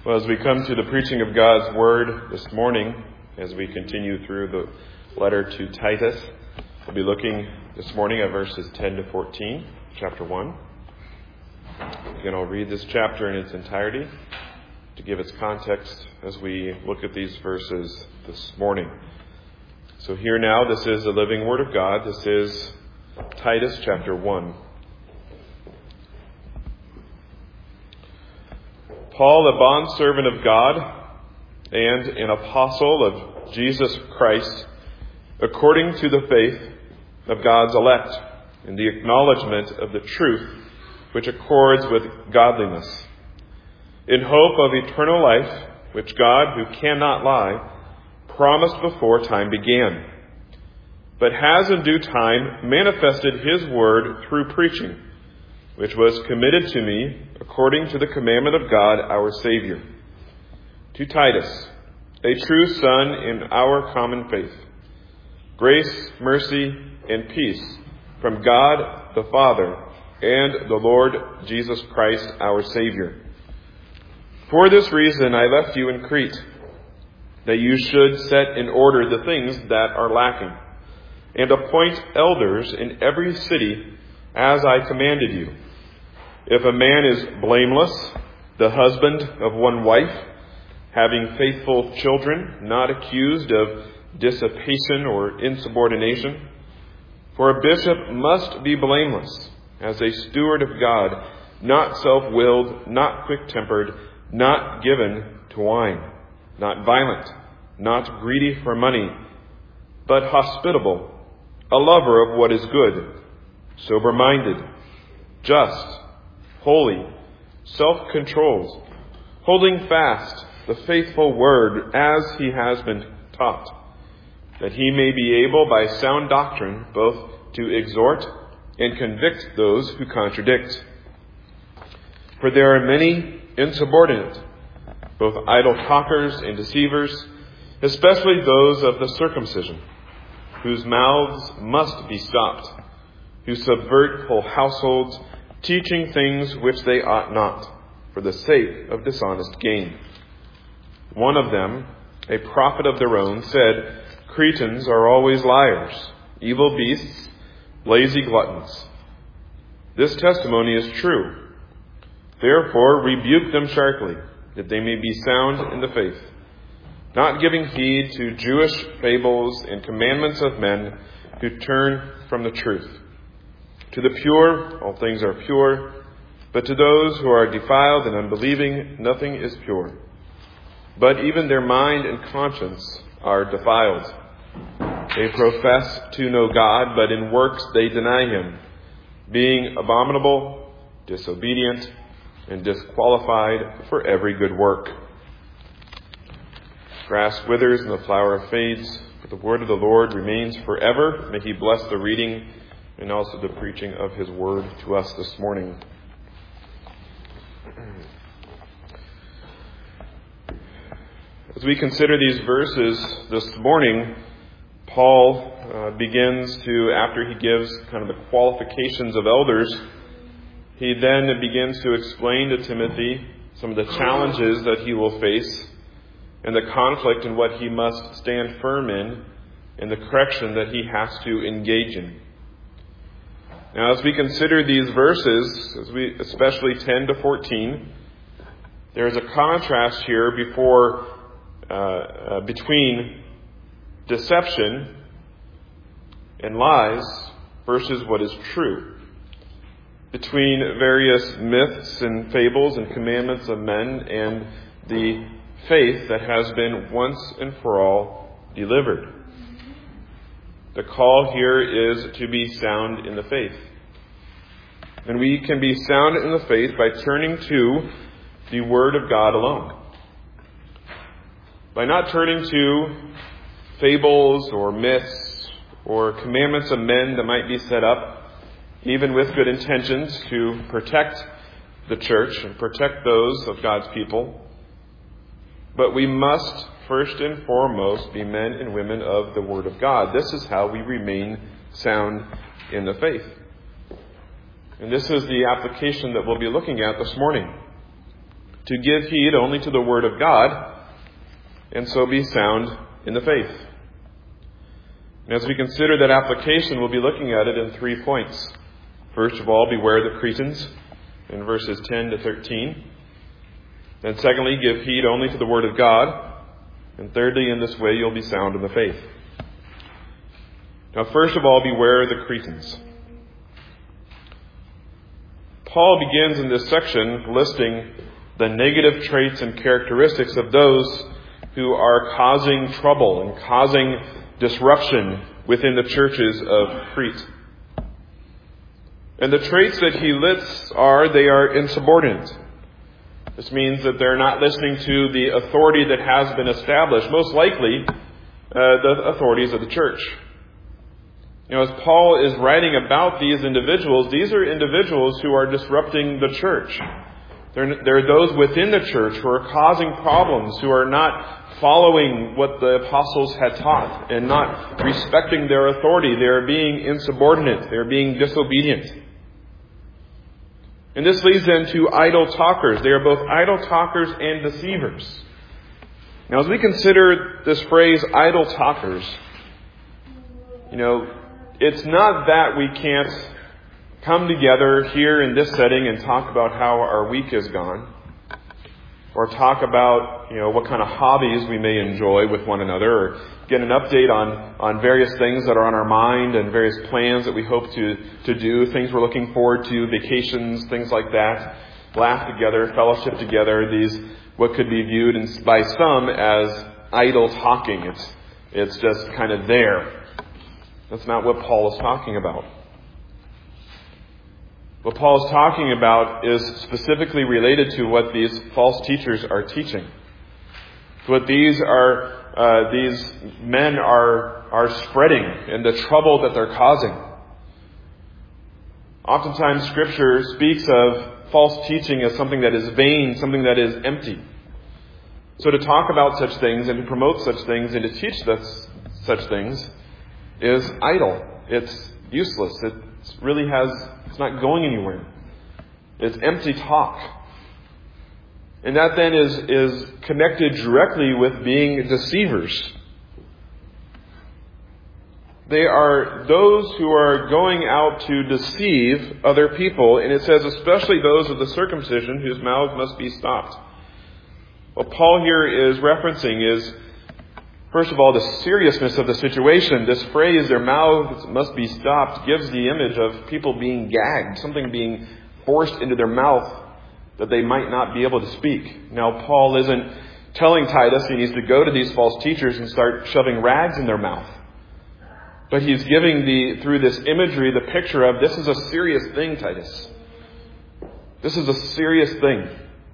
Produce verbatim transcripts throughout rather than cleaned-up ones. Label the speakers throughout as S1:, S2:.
S1: Well, as we come to the preaching of God's Word this morning, as we continue through the letter to Titus, we'll be looking this morning at verses ten to fourteen, chapter one. Again, I'll read this chapter in its entirety to give its context as we look at these verses this morning. So here now, this is the living Word of God. This is Titus chapter one. Paul, a bondservant of God and an apostle of Jesus Christ, according to the faith of God's elect, in the acknowledgement of the truth which accords with godliness, in hope of eternal life, which God, who cannot lie, promised before time began, but has in due time manifested his word through preaching, which was committed to me according to the commandment of God our Savior. To Titus, a true son in our common faith, grace, mercy, and peace from God the Father and the Lord Jesus Christ our Savior. For this reason I left you in Crete, that you should set in order the things that are lacking, and appoint elders in every city as I commanded you. If a man is blameless, the husband of one wife, having faithful children, not accused of dissipation or insubordination. For a bishop must be blameless, as a steward of God, not self-willed, not quick-tempered, not given to wine, not violent, not greedy for money, but hospitable, a lover of what is good, sober-minded, just, holy, self-controlled, holding fast the faithful word as he has been taught, that he may be able by sound doctrine both to exhort and convict those who contradict. For there are many insubordinate, both idle talkers and deceivers, especially those of the circumcision, whose mouths must be stopped, who subvert whole households, teaching things which they ought not, for the sake of dishonest gain. One of them, a prophet of their own, said, Cretans are always liars, evil beasts, lazy gluttons. This testimony is true. Therefore rebuke them sharply, that they may be sound in the faith, not giving heed to Jewish fables and commandments of men who turn from the truth. To the pure, all things are pure, but to those who are defiled and unbelieving, nothing is pure. But even their mind and conscience are defiled. They profess to know God, but in works they deny him, being abominable, disobedient, and disqualified for every good work. Grass withers and the flower fades, but the word of the Lord remains forever. May he bless the reading and also the preaching of his word to us this morning. As we consider these verses this morning, Paul uh, begins to, after he gives kind of the qualifications of elders, he then begins to explain to Timothy some of the challenges that he will face and the conflict in what he must stand firm in and the correction that he has to engage in. Now, as we consider these verses, as we, especially ten to fourteen, there is a contrast here before, uh, uh, between deception and lies versus what is true, between various myths and fables and commandments of men and the faith that has been once and for all delivered. The call here is to be sound in the faith. And we can be sound in the faith by turning to the Word of God alone. By not turning to fables or myths or commandments of men that might be set up, even with good intentions, to protect the church and protect those of God's people. But we must first and foremost be men and women of the Word of God. This is how we remain sound in the faith. And this is the application that we'll be looking at this morning. to give heed only to the Word of God, and so be sound in the faith. And as we consider that application, we'll be looking at it in three points. First of all, beware the Cretans in verses ten to thirteen. Then secondly, give heed only to the Word of God. And thirdly, in this way you'll be sound in the faith. Now, first of all, beware the Cretans. Paul begins in this section listing the negative traits and characteristics of those who are causing trouble and causing disruption within the churches of Crete. And the traits that he lists are, they are insubordinate. This means that they're not listening to the authority that has been established, most likely uh, the authorities of the church. You know, as Paul is writing about these individuals, these are individuals who are disrupting the church. They're, they're those within the church who are causing problems, who are not following what the apostles had taught and not respecting their authority. They are being insubordinate. They are being disobedient. And this leads then to idle talkers. They are both idle talkers and deceivers. Now, as we consider this phrase, idle talkers, you know, it's not that we can't come together here in this setting and talk about how our week has gone, or talk about, you know, what kind of hobbies we may enjoy with one another, or get an update on, on various things that are on our mind and various plans that we hope to, to do, things we're looking forward to, vacations, things like that. Laugh together, fellowship together, these, what could be viewed in, by some as idle talking. It's, it's just kind of there. That's not what Paul is talking about. What Paul is talking about is specifically related to what these false teachers are teaching. What these are, uh, these men are, are spreading and the trouble that they're causing. Oftentimes Scripture speaks of false teaching as something that is vain, something that is empty. So to talk about such things and to promote such things and to teach this, such things is idle. It's useless. It really has, it's not going anywhere. It's empty talk. And that then is, is connected directly with being deceivers. They are those who are going out to deceive other people, and it says especially those of the circumcision whose mouths must be stopped. What Paul here is referencing is, first of all, the seriousness of the situation. This phrase, their mouths must be stopped, gives the image of people being gagged, something being forced into their mouth that they might not be able to speak. Now, Paul isn't telling Titus he needs to go to these false teachers and start shoving rags in their mouth. But he's giving the, through this imagery, the picture of this is a serious thing, Titus. This is a serious thing.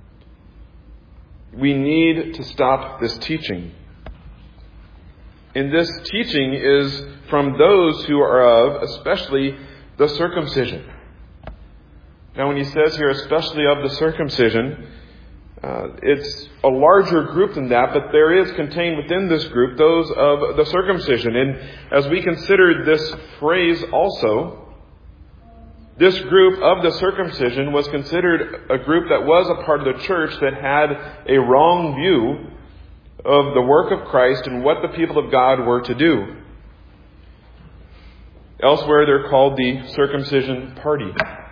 S1: We need to stop this teaching. And this teaching is from those who are of, especially, the circumcision. Now, when he says here, especially of the circumcision, uh, it's a larger group than that, but there is contained within this group those of the circumcision. And as we consider this phrase also, this group of the circumcision was considered a group that was a part of the church that had a wrong view of the work of Christ and what the people of God were to do. Elsewhere, they're called the circumcision party.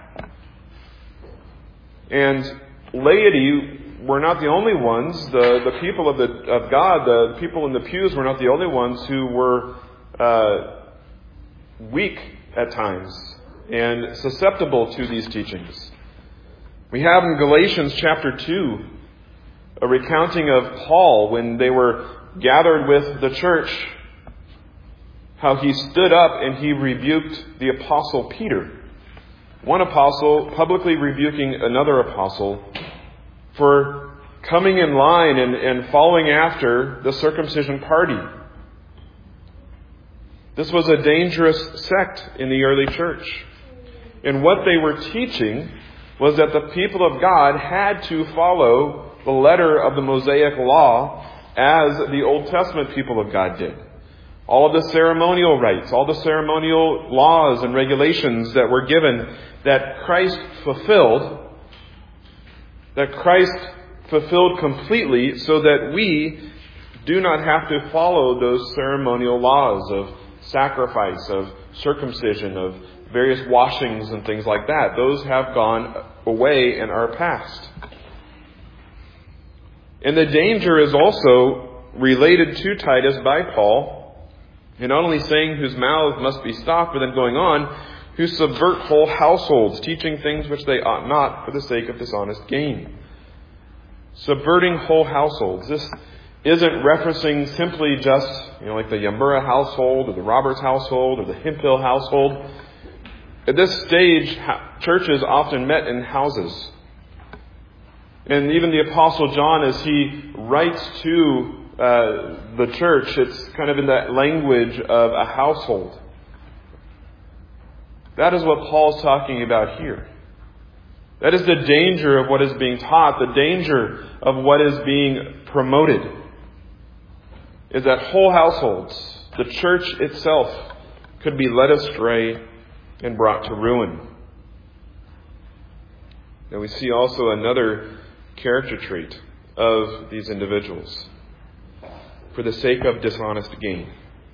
S1: And laity were not the only ones. The, the people of, the, of God, the people in the pews were not the only ones who were uh, weak at times and susceptible to these teachings. We have in Galatians chapter two a recounting of Paul when they were gathered with the church, how he stood up and he rebuked the apostle Peter. One apostle publicly rebuking another apostle for coming in line and, and following after the circumcision party. This was a dangerous sect in the early church. And what they were teaching was that the people of God had to follow the letter of the Mosaic law as the Old Testament people of God did. All of the ceremonial rites, all the ceremonial laws and regulations that were given that Christ fulfilled, that Christ fulfilled completely so that we do not have to follow those ceremonial laws of sacrifice, of circumcision, of various washings and things like that. Those have gone away and are past. And the danger is also related to Titus by Paul, in not only saying whose mouths must be stopped, but then going on, who subvert whole households, teaching things which they ought not for the sake of dishonest gain. Subverting whole households. This isn't referencing simply just, you know, like the Yambura household or the Roberts household or the Hemphill household. At this stage, churches often met in houses. And even the Apostle John, as he writes to uh, the church, it's kind of in that language of a household. That is what Paul's talking about here. That is the danger of what is being taught, the danger of what is being promoted, is that whole households, the church itself, could be led astray and brought to ruin. And we see also another character trait of these individuals: for the sake of dishonest gain.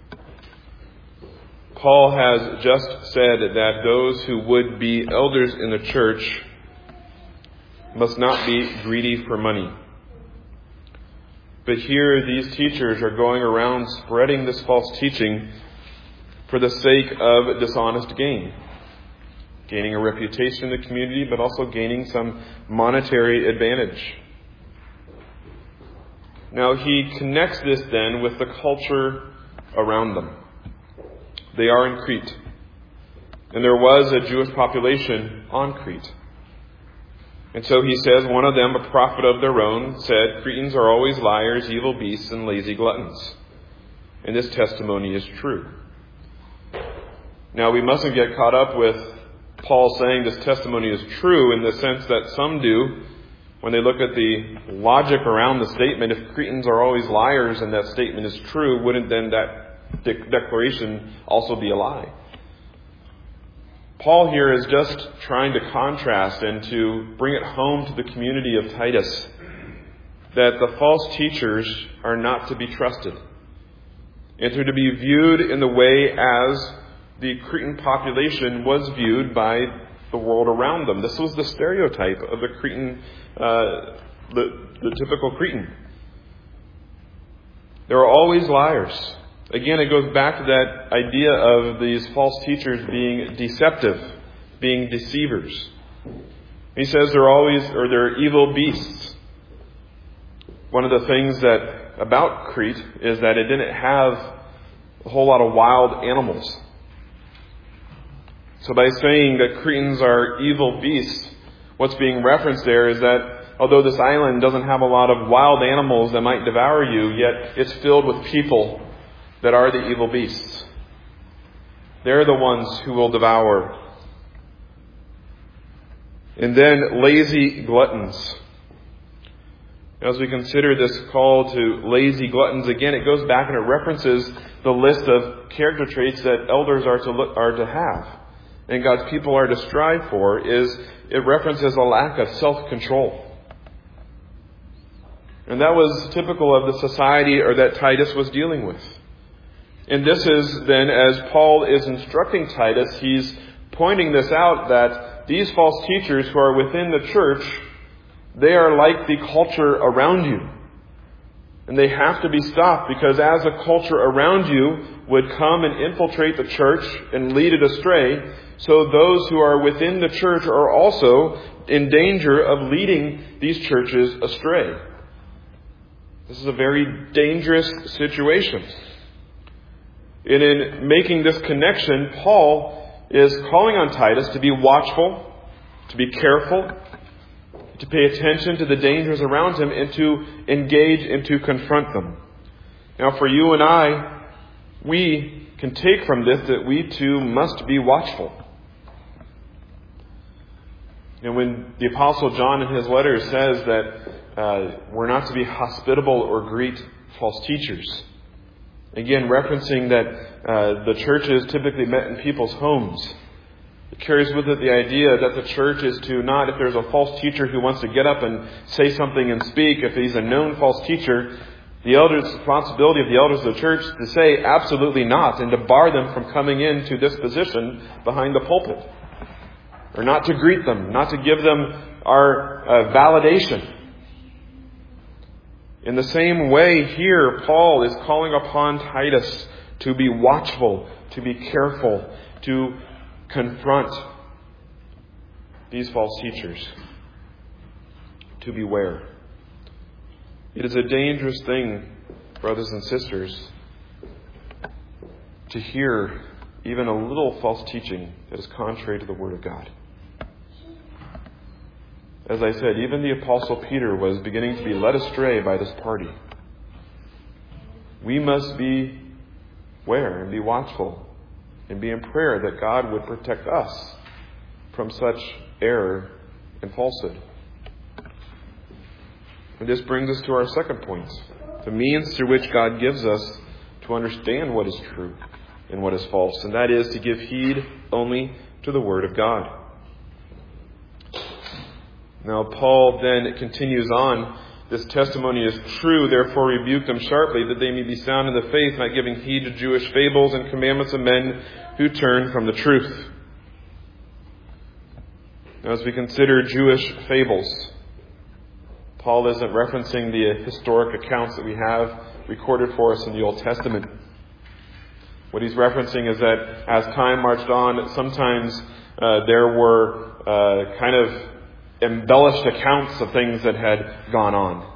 S1: Paul has just said that those who would be elders in the church must not be greedy for money. But here these teachers are going around spreading this false teaching for the sake of dishonest gain. Gaining a reputation in the community, but also gaining some monetary advantage. Now he connects this then with the culture around them. They are in Crete. And there was a Jewish population on Crete. And so he says, one of them, a prophet of their own, said, Cretans are always liars, evil beasts, and lazy gluttons. And this testimony is true. Now we mustn't get caught up with Paul saying this testimony is true in the sense that some do when they look at the logic around the statement. If Cretans are always liars and that statement is true, wouldn't then that de- declaration also be a lie? Paul here is just trying to contrast and to bring it home to the community of Titus that the false teachers are not to be trusted and to be viewed in the way as the Cretan population was viewed by the world around them. This was the stereotype of the Cretan, uh, the, the typical Cretan. There are always liars. Again, it goes back to that idea of these false teachers being deceptive, being deceivers. He says they're always, or they're evil beasts. One of the things that about Crete is that it didn't have a whole lot of wild animals. So by saying that Cretans are evil beasts, what's being referenced there is that although this island doesn't have a lot of wild animals that might devour you, yet it's filled with people that are the evil beasts. They're the ones who will devour. And then lazy gluttons. As we consider this call to lazy gluttons, again, it goes back and it references the list of character traits that elders are to look, are to have, and God's people are to strive for. Is it references a lack of self-control. And that was typical of the society or that Titus was dealing with. And this is then, as Paul is instructing Titus, he's pointing this out, that these false teachers who are within the church, they are like the culture around you. And they have to be stopped, because as the culture around you would come and infiltrate the church and lead it astray, so those who are within the church are also in danger of leading these churches astray. This is a very dangerous situation. And in making this connection, Paul is calling on Titus to be watchful, to be careful, to pay attention to the dangers around him, and to engage and to confront them. Now for you and I, we can take from this that we too must be watchful. And when the Apostle John in his letter says that uh, we're not to be hospitable or greet false teachers, again referencing that uh, the churches typically met in people's homes, It carries with it the idea that the church is to not, if there's a false teacher who wants to get up and say something and speak, if he's a known false teacher, the elders' responsibility of the elders of the church to say absolutely not and to bar them from coming into this position behind the pulpit. Or not to greet them, not to give them our uh, validation. In the same way here, Paul is calling upon Titus to be watchful, to be careful, to confront these false teachers, to beware. It is a dangerous thing, brothers and sisters, to hear even a little false teaching that is contrary to the Word of God. As I said, even the Apostle Peter was beginning to be led astray by this party. We must be aware and be watchful and be in prayer that God would protect us from such error and falsehood. And this brings us to our second point, the means through which God gives us to understand what is true and what is false, and that is to give heed only to the Word of God. Now, Paul then continues on, this testimony is true, therefore rebuke them sharply, that they may be sound in the faith, not giving heed to Jewish fables and commandments of men who turn from the truth. Now, as we consider Jewish fables, Paul isn't referencing the historic accounts that we have recorded for us in the Old Testament. What he's referencing is that as time marched on, sometimes uh, there were uh, kind of embellished accounts of things that had gone on.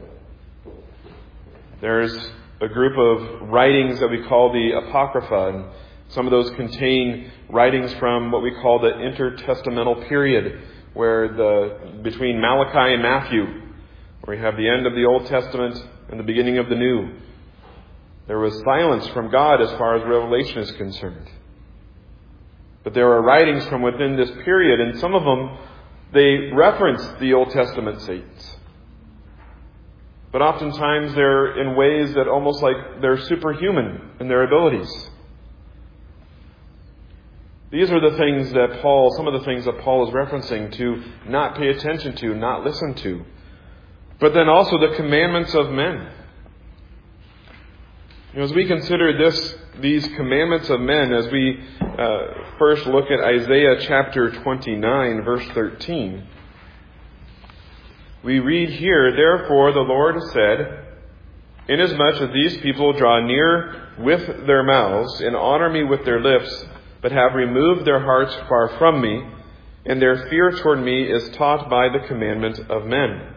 S1: There's a group of writings that we call the Apocrypha, and some of those contain writings from what we call the intertestamental period, where the between Malachi and Matthew, where we have the end of the Old Testament and the beginning of the New. There was silence from God as far as Revelation is concerned. But there are writings from within this period, and some of them, they reference the Old Testament saints. But oftentimes they're in ways that almost like they're superhuman in their abilities. These are the things that Paul, some of the things that Paul is referencing to not pay attention to, not listen to. But then also the commandments of men. You know, as we consider this, these commandments of men, as we uh, first look at Isaiah chapter twenty-nine, verse thirteen, we read here, "Therefore the Lord has said, inasmuch as these people draw near with their mouths and honor me with their lips, but have removed their hearts far from me, and their fear toward me is taught by the commandment of men."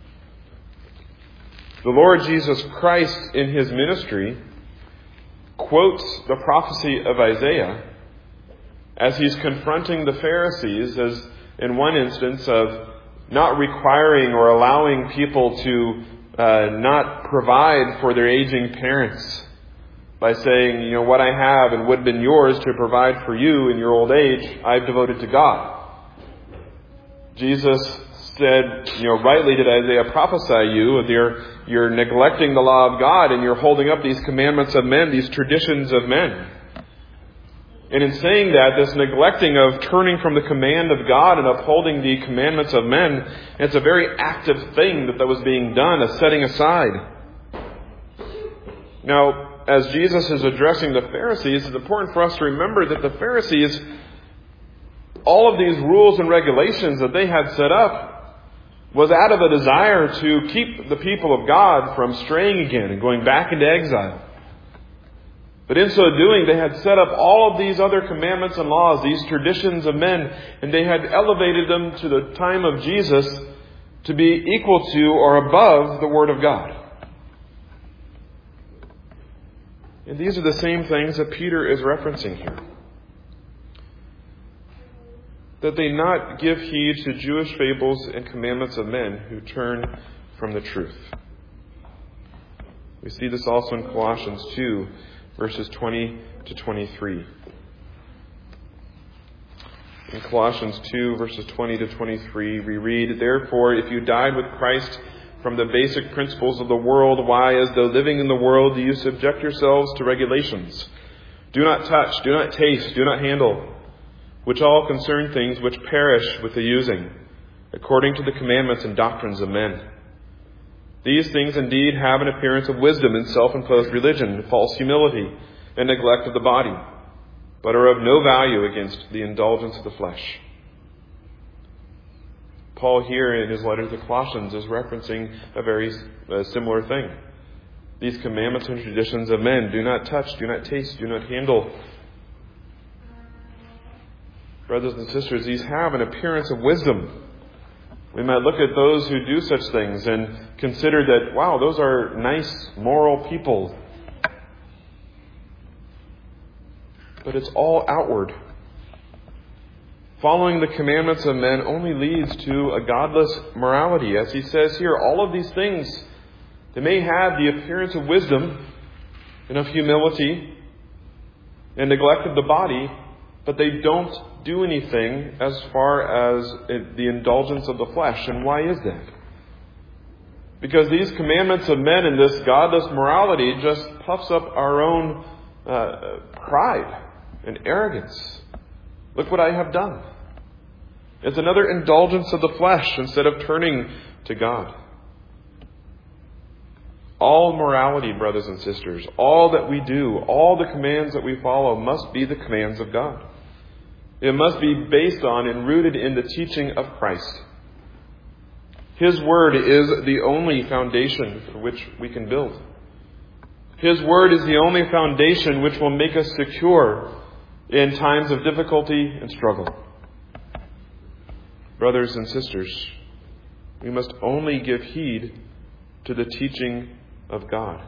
S1: The Lord Jesus Christ in His ministry quotes the prophecy of Isaiah as He's confronting the Pharisees, as in one instance of not requiring or allowing people to uh, not provide for their aging parents by saying, you know, what I have and would have been yours to provide for you in your old age, I've devoted to God. Jesus said, you know, rightly did Isaiah prophesy you, and you're, you're neglecting the law of God and you're holding up these commandments of men, these traditions of men. And in saying that, this neglecting of turning from the command of God and upholding the commandments of men, it's a very active thing that, that was being done, a setting aside. Now, as Jesus is addressing the Pharisees, it's important for us to remember that the Pharisees, all of these rules and regulations that they had set up was out of a desire to keep the people of God from straying again and going back into exile. But in so doing, they had set up all of these other commandments and laws, these traditions of men, and they had elevated them to the time of Jesus to be equal to or above the Word of God. And these are the same things that Peter is referencing here. That they not give heed to Jewish fables and commandments of men who turn from the truth. We see this also in Colossians two, verses twenty to twenty-three. In Colossians two, verses twenty to twenty-three, we read, "Therefore, if you died with Christ from the basic principles of the world, why, as though living in the world, do you subject yourselves to regulations? Do not touch, do not taste, do not handle. which all concern things which perish with the using, according to the commandments and doctrines of men. These things indeed have an appearance of wisdom in self-imposed religion, false humility, and neglect of the body, but are of no value against the indulgence of the flesh. Paul here in his letter to the Colossians is referencing a very uh, similar thing. These commandments and traditions of men, do not touch, do not taste, do not handle. Brothers and sisters, these have an appearance of wisdom. We might look at those who do such things and consider that, wow, those are nice, moral people. But it's all outward. Following the commandments of men only leads to a godless morality. As he says here, all of these things, they may have the appearance of wisdom and of humility and neglect of the body, but they don't do anything as far as the indulgence of the flesh. And why is that? Because these commandments of men and this godless morality just puffs up our own uh, pride and arrogance. Look what I have done. It's another indulgence of the flesh instead of turning to God. All morality, brothers and sisters, all that we do, all the commands that we follow must be the commands of God. It must be based on and rooted in the teaching of Christ. His Word is the only foundation for which we can build. His Word is the only foundation which will make us secure in times of difficulty and struggle. Brothers and sisters, we must only give heed to the teaching of God.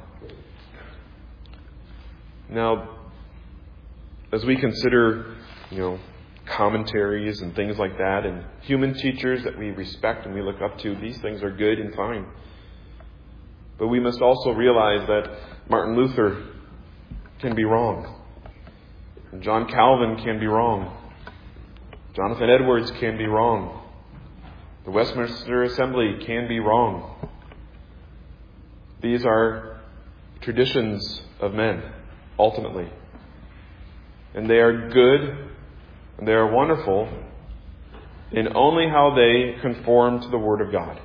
S1: Now, as we consider, you know, commentaries and things like that, and human teachers that we respect and we look up to, these things are good and fine. But we must also realize that Martin Luther can be wrong. John Calvin can be wrong. Jonathan Edwards can be wrong. The Westminster Assembly can be wrong. These are traditions of men, ultimately. And they are good and they are wonderful in only how they conform to the Word of God.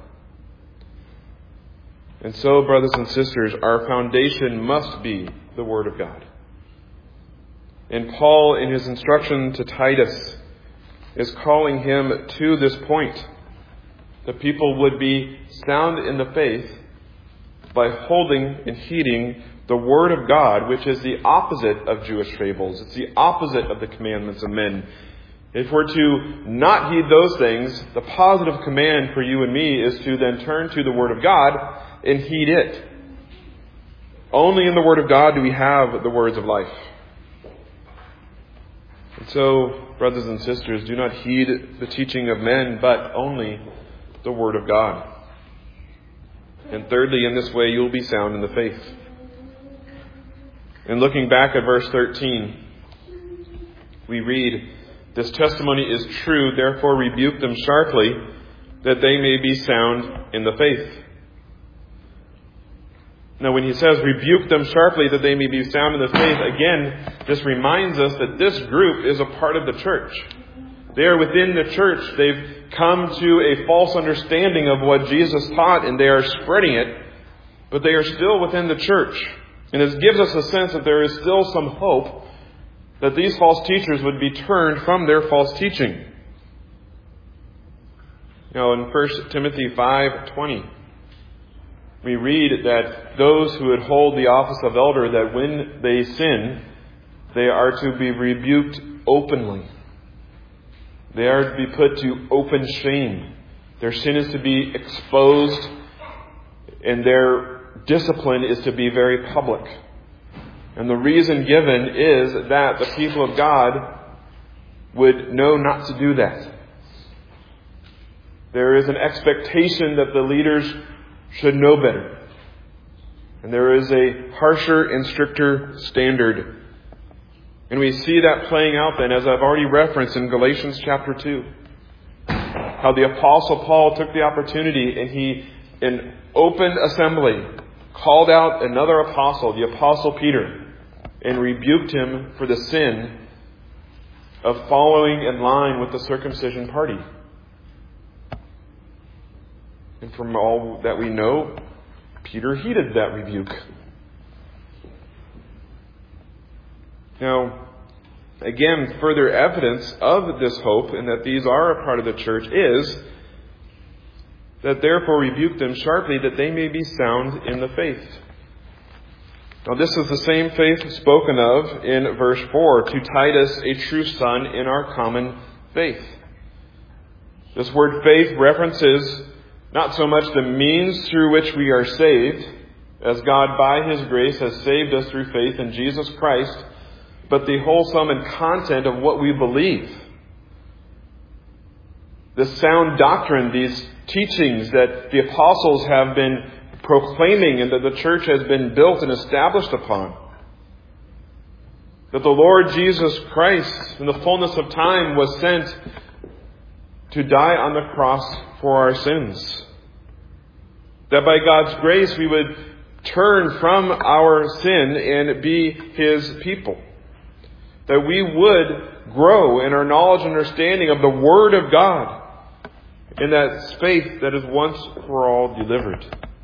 S1: And so, brothers and sisters, our foundation must be the Word of God. And Paul, in his instruction to Titus, is calling him to this point. The people would be sound in the faith by holding and heeding the Word of God, which is the opposite of Jewish fables. It's the opposite of the commandments of men. If we're to not heed those things, the positive command for you and me is to then turn to the Word of God and heed it. Only in the Word of God do we have the words of life. And so, brothers and sisters, do not heed the teaching of men, but only the Word of God. And thirdly, in this way, you will be sound in the faith. And looking back at verse thirteen, we read, "This testimony is true, therefore rebuke them sharply, that they may be sound in the faith." Now, when he says rebuke them sharply that they may be sound in the faith, again, this reminds us that this group is a part of the church. They are within the church. They've come to a false understanding of what Jesus taught, and they are spreading it, but they are still within the church. And it gives us a sense that there is still some hope that these false teachers would be turned from their false teaching. You know, in First Timothy five twenty, we read that those who would hold the office of elder, that when they sin, they are to be rebuked openly. They are to be put to open shame. Their sin is to be exposed, and their discipline is to be very public. And the reason given is that the people of God would know not to do that. There is an expectation that the leaders should know better. And there is a harsher and stricter standard. And we see that playing out then, as I've already referenced in Galatians chapter two. How the Apostle Paul took the opportunity and he, in open assembly, called out another apostle, the Apostle Peter, and rebuked him for the sin of following in line with the circumcision party. And from all that we know, Peter heeded that rebuke. Now, again, further evidence of this hope and that these are a part of the church is that therefore rebuke them sharply that they may be sound in the faith. Now this is the same faith spoken of in verse four, to Titus, a true son in our common faith. This word faith references not so much the means through which we are saved, as God by His grace has saved us through faith in Jesus Christ, but the wholesome and content of what we believe. The sound doctrine, these teachings that the apostles have been proclaiming and that the church has been built and established upon. That the Lord Jesus Christ, in the fullness of time, was sent to die on the cross for our sins. That by God's grace we would turn from our sin and be His people. That we would grow in our knowledge and understanding of the Word of God, in that faith that is once for all delivered.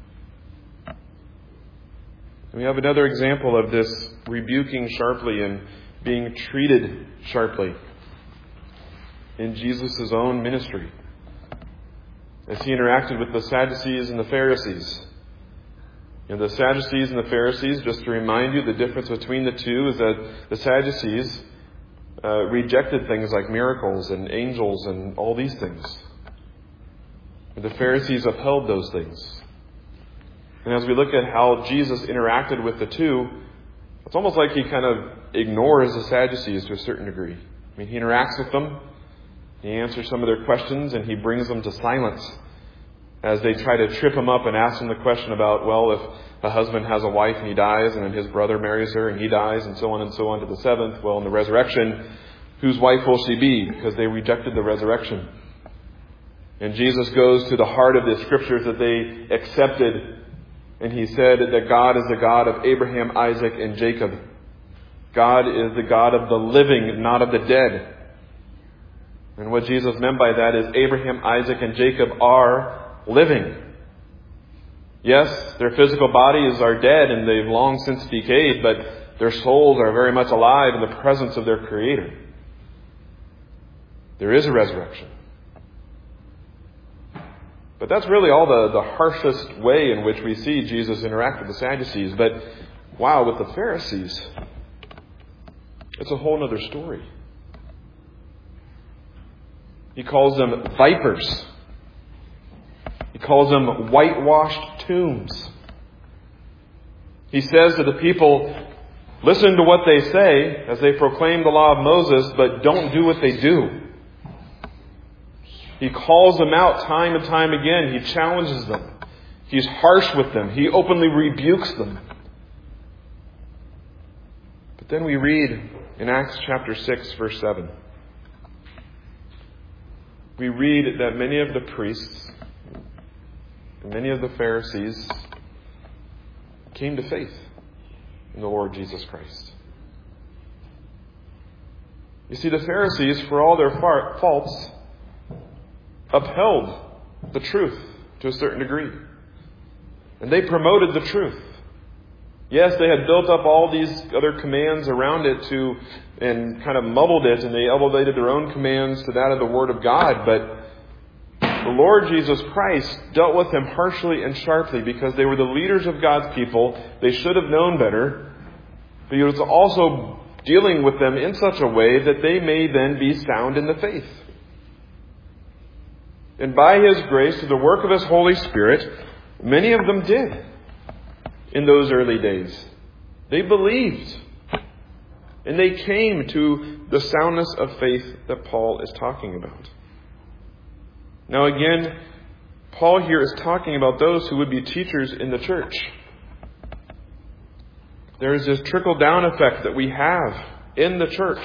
S1: We have another example of this rebuking sharply and being treated sharply in Jesus' own ministry, as He interacted with the Sadducees and the Pharisees. And the Sadducees and the Pharisees, just to remind you, the difference between the two is that the Sadducees uh, rejected things like miracles and angels and all these things. And the Pharisees upheld those things. And as we look at how Jesus interacted with the two, it's almost like He kind of ignores the Sadducees to a certain degree. I mean, He interacts with them, He answers some of their questions, and He brings them to silence as they try to trip Him up and ask Him the question about, well, if a husband has a wife and he dies, and then his brother marries her and he dies, and so on and so on to the seventh, well, in the resurrection, whose wife will she be? Because they rejected the resurrection. And Jesus goes to the heart of the Scriptures that they accepted, and He said that God is the God of Abraham, Isaac, and Jacob. God is the God of the living, not of the dead. And what Jesus meant by that is Abraham, Isaac, and Jacob are living. Yes, their physical bodies are dead and they've long since decayed, but their souls are very much alive in the presence of their Creator. There is a resurrection. But that's really all the, the harshest way in which we see Jesus interact with the Sadducees. But wow, with the Pharisees, it's a whole other story. He calls them vipers. He calls them whitewashed tombs. He says to the people, listen to what they say as they proclaim the law of Moses, but don't do what they do. He calls them out time and time again. He challenges them. He's harsh with them. He openly rebukes them. But then we read in Acts chapter six, verse seven. We read that many of the priests and many of the Pharisees came to faith in the Lord Jesus Christ. You see, the Pharisees, for all their far- faults, upheld the truth to a certain degree. And they promoted the truth. Yes, they had built up all these other commands around it to, and kind of muddled it, and they elevated their own commands to that of the Word of God. But the Lord Jesus Christ dealt with them harshly and sharply because they were the leaders of God's people. They should have known better. But He was also dealing with them in such a way that they may then be sound in the faith. And by His grace, through the work of His Holy Spirit, many of them did in those early days. They believed. And they came to the soundness of faith that Paul is talking about. Now again, Paul here is talking about those who would be teachers in the church. There is this trickle-down effect that we have in the church.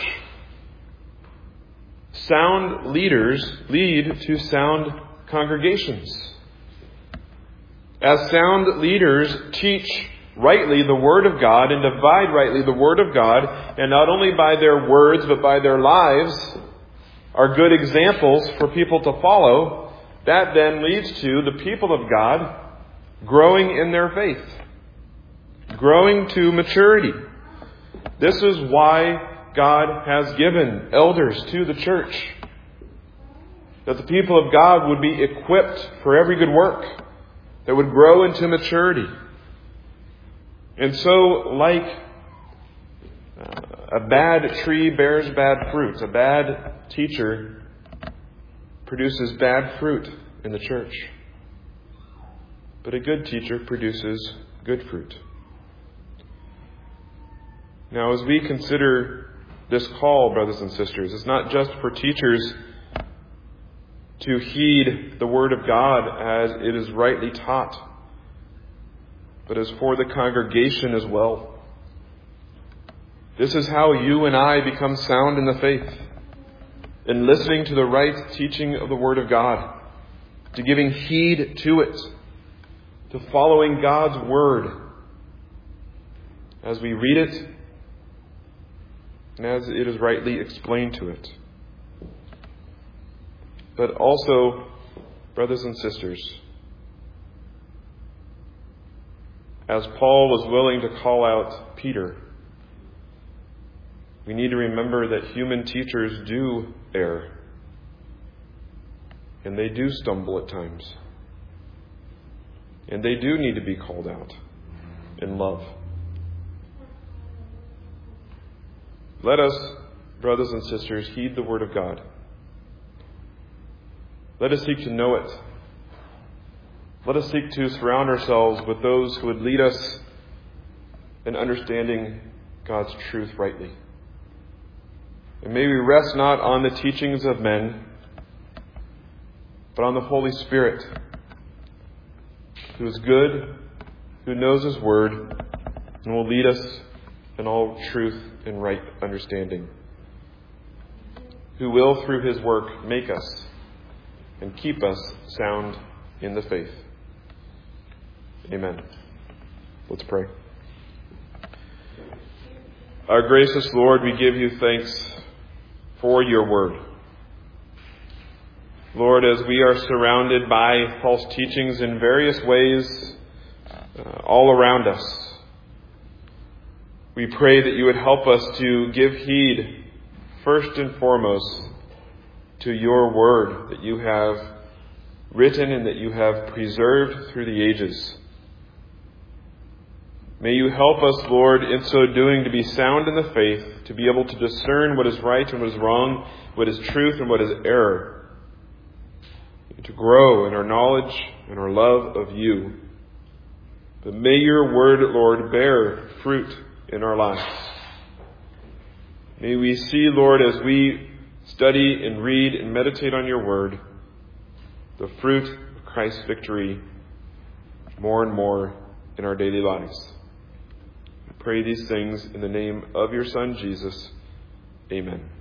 S1: Sound leaders lead to sound congregations. As sound leaders teach rightly the Word of God and divide rightly the Word of God, and not only by their words but by their lives are good examples for people to follow, that then leads to the people of God growing in their faith, growing to maturity. This is why God has given elders to the church, that the people of God would be equipped for every good work, that would grow into maturity. And so, like uh, a bad tree bears bad fruit, a bad teacher produces bad fruit in the church. But a good teacher produces good fruit. Now, as we consider this call, brothers and sisters, it's not just for teachers to heed the Word of God as it is rightly taught, but as for the congregation as well. This is how you and I become sound in the faith, in listening to the right teaching of the Word of God, to giving heed to it, to following God's Word as we read it and as it is rightly explained to it. But also, brothers and sisters, as Paul was willing to call out Peter, we need to remember that human teachers do err, and they do stumble at times, and they do need to be called out in love. Let us, brothers and sisters, heed the Word of God. Let us seek to know it. Let us seek to surround ourselves with those who would lead us in understanding God's truth rightly. And may we rest not on the teachings of men, but on the Holy Spirit, who is good, who knows His Word, and will lead us in all truth and right understanding, who will, through His work, make us and keep us sound in the faith. Amen. Let's pray. Our gracious Lord, we give you thanks for your word. Lord, as we are surrounded by false teachings in various ways uh, all around us, we pray that you would help us to give heed first and foremost to your word that you have written and that you have preserved through the ages. May you help us, Lord, in so doing, to be sound in the faith, to be able to discern what is right and what is wrong, what is truth and what is error, and to grow in our knowledge and our love of you. But may your word, Lord, bear fruit in our lives. May we see, Lord, as we study and read and meditate on your word, the fruit of Christ's victory more and more in our daily lives. I pray these things in the name of your Son, Jesus. Amen.